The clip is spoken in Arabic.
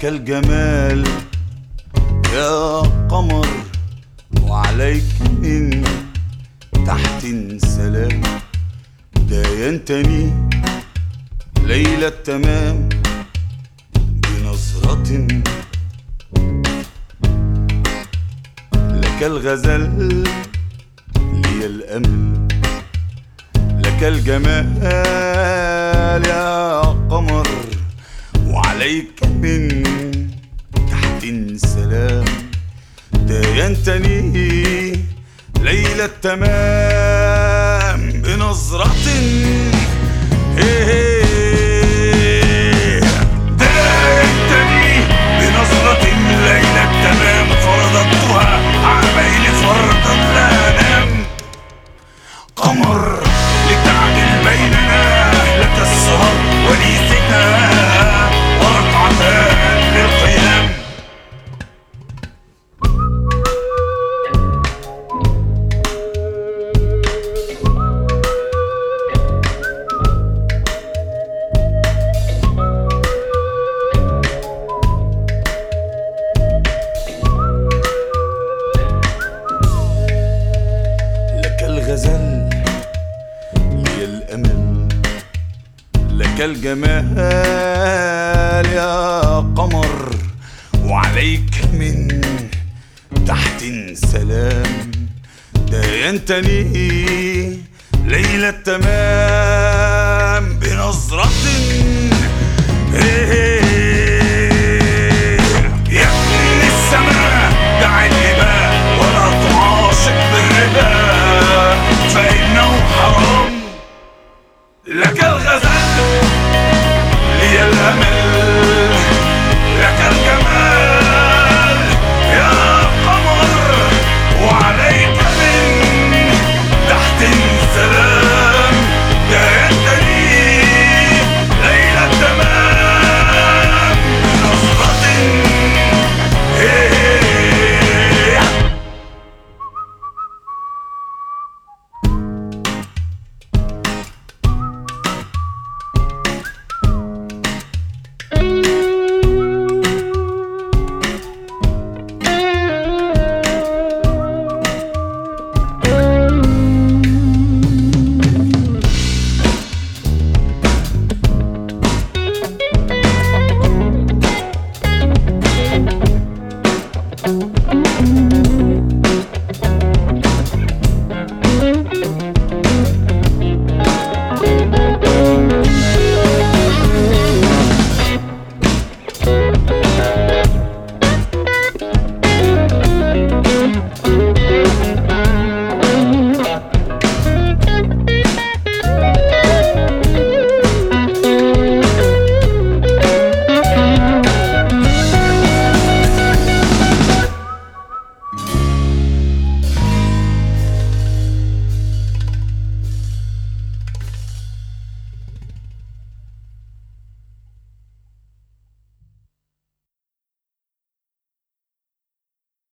الجمال يا قمر، وعليك من تحت سلام. داينتني ليلة التمام بنظرة، لك الغزل لي الأمل، لك الجمال يا قمر، وعليك من تحت سلام. داينتني ليلة التمام بنظرة، داينتني بنظرة ليلة التمام، فرضتها عامين فرضا لا أنام. قمر لتعدل بيننا، لك السهر ولي ثنا، وركعتان للقيام. لك الغزل لي الأمل، لك الجمال يا قمر، وعليك من تحت سلام. داينتني ليلة التمام بنظرة، يا ابن السماء